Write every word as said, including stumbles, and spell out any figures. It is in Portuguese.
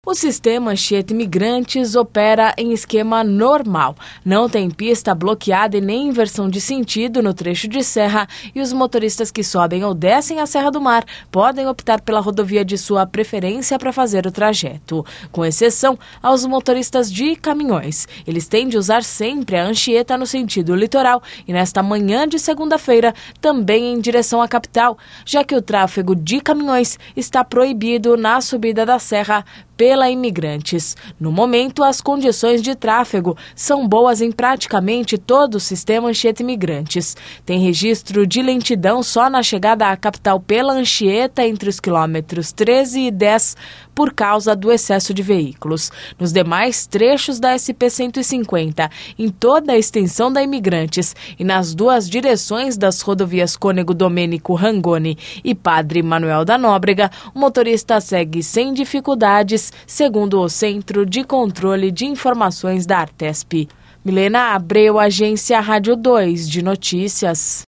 O sistema Anchieta Imigrantes opera em esquema normal. Não tem pista bloqueada e nem inversão de sentido no trecho de serra e os motoristas que sobem ou descem a Serra do Mar podem optar pela rodovia de sua preferência para fazer o trajeto, com exceção aos motoristas de caminhões. Eles têm de usar sempre a Anchieta no sentido litoral e nesta manhã de segunda-feira também em direção à capital, já que o tráfego de caminhões está proibido na subida da serra pela Imigrantes. No momento, as condições de tráfego são boas em praticamente todo o sistema Anchieta Imigrantes. Tem registro de lentidão só na chegada à capital pela Anchieta entre os quilômetros treze e dez por causa do excesso de veículos. Nos demais trechos da S P cento e cinquenta, em toda a extensão da Imigrantes e nas duas direções das rodovias Cônego Domênico Rangoni e Padre Manuel da Nóbrega, o motorista segue sem dificuldades, segundo o Centro de Controle de Informações da Artesp. Milena Abreu, Agência Rádio dois de Notícias.